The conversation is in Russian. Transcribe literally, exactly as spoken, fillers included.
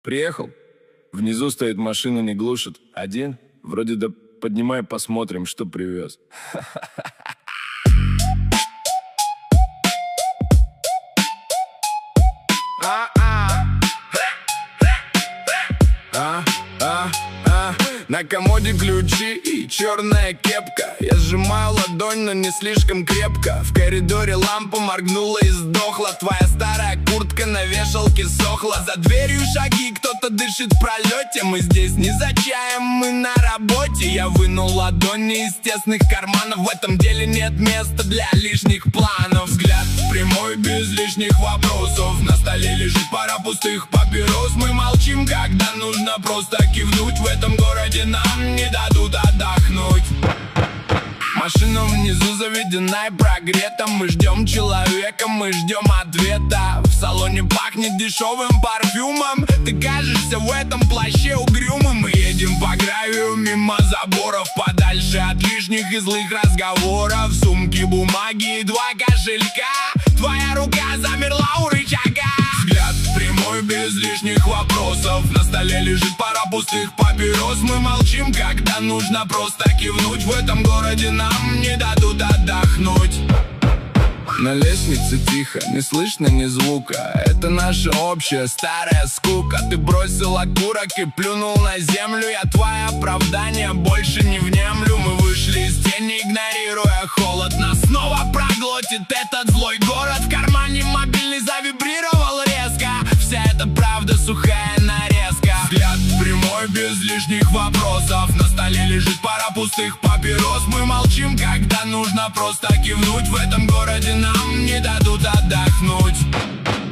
Приехал. Внизу стоит машина, не глушит. Один. Вроде да поднимай, посмотрим, что привез. На комоде ключи и черная кепка. Я сжимаю ладонь, но не слишком крепко. В коридоре лампа моргнула и сдохла. Твоя старая куртка на вешалке сохла. За дверью шаги, кто-то дышит в пролете. Мы здесь не за чаем, мы на работе. Я вынул ладонь не из тесных карманов. В этом деле нет места для лишних планов. Взгляд прямой, без лишних вопросов. На столе лежит пара пустых папирос. Мы молчим, когда нужно просто кивнуть. В этом городе нам не дадут отдохнуть. Машина внизу заведена и прогрета. Мы ждем человека, мы ждем ответа. В салоне пахнет дешевым парфюмом. Ты кажешься в этом плаще угрюмым. Мы едем по гравию мимо заборов, подальше от лишних и злых разговоров. Сумки, бумаги и два кошелька. Твоя рука замерла у рычага. Взгляд прямой, без лишних вопросов. На столе лежит пара пустых папирос. Мы молчим, когда нужно просто кивнуть. В этом городе нам не дадут отдохнуть. На лестнице тихо, не слышно ни звука. Это наша общая старая скука. Ты бросил окурок и плюнул на землю. Я твое оправдание больше не внемлю. Мы вышли из тени, игнорируя холод. Нас снова проглотит этот злой город. В кармане мобильный завибрировал резко. Вся эта правда сухая нарезка. Взгляд прямой, без лишних вопросов. На столе лежит пара пустых папирос. Мы молчим, когда нужно просто кивнуть. В этом городе нам не дадут отдохнуть.